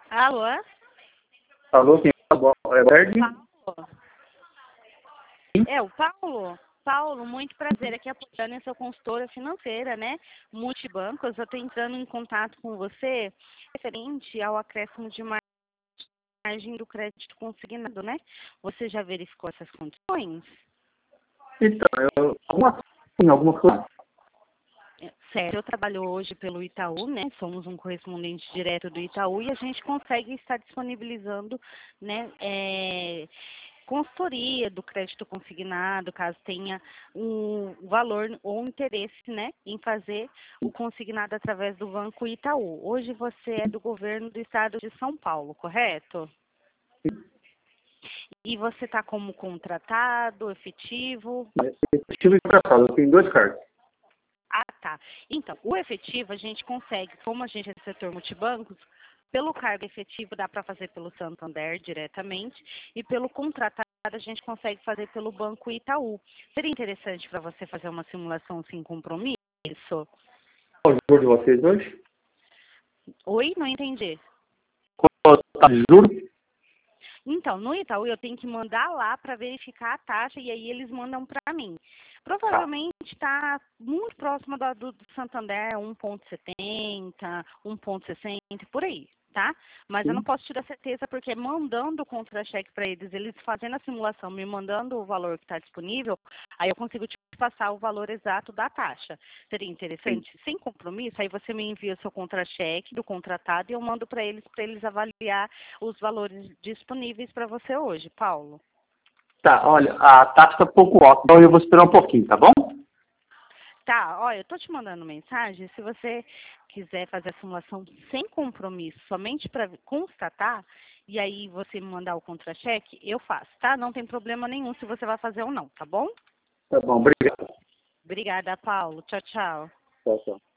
Alô? Alô, quem é Berg? Paulo? É, o Paulo? Paulo, muito prazer. Aqui é a Poliana, sou consultora financeira, né? Multibancos. Eu estou entrando em contato com você referente ao acréscimo de margem do crédito consignado, né? Você já verificou essas condições? Então, alguma coisa. Certo, eu trabalho hoje pelo Itaú, né? Somos um correspondente direto do Itaú e a gente consegue estar disponibilizando, né, consultoria do crédito consignado, caso tenha um valor ou interesse, né, em fazer o consignado através do Banco Itaú. Hoje você é do governo do estado de São Paulo, correto? E você está como contratado, efetivo? Efetivo e contratado, eu tenho 2 cargos. Ah, tá. Então, o efetivo a gente consegue, como a gente é do setor multibancos, pelo cargo efetivo dá para fazer pelo Santander diretamente e pelo contratado a gente consegue fazer pelo Banco Itaú. Seria interessante para você fazer uma simulação sem compromisso? Qual o juro de vocês hoje? Oi? Não entendi. Qual a taxa de juros? Então, no Itaú eu tenho que mandar lá para verificar a taxa e aí eles mandam para mim. Tá. Provavelmente está muito próximo do Santander, 1,70, 1,60, por aí, tá? Mas eu não Sim. posso te dar certeza porque mandando o contra-cheque para eles, eles fazendo a simulação, me mandando o valor que está disponível, aí eu consigo te passar o valor exato da taxa. Seria Sim. interessante? Sem compromisso, aí você me envia o seu contra-cheque do contratado e eu mando para eles avaliar os valores disponíveis para você hoje, Paulo. Tá, olha, a taxa está um pouco alta, então eu vou esperar um pouquinho, tá bom? Tá, olha, eu tô te mandando mensagem. Se você quiser fazer a simulação sem compromisso, somente para constatar, e aí você me mandar o contra-cheque, eu faço, tá? Não tem problema nenhum se você vai fazer ou não, tá bom? Tá bom, obrigado. Obrigada, Paulo. Tchau, tchau. Tchau, tchau.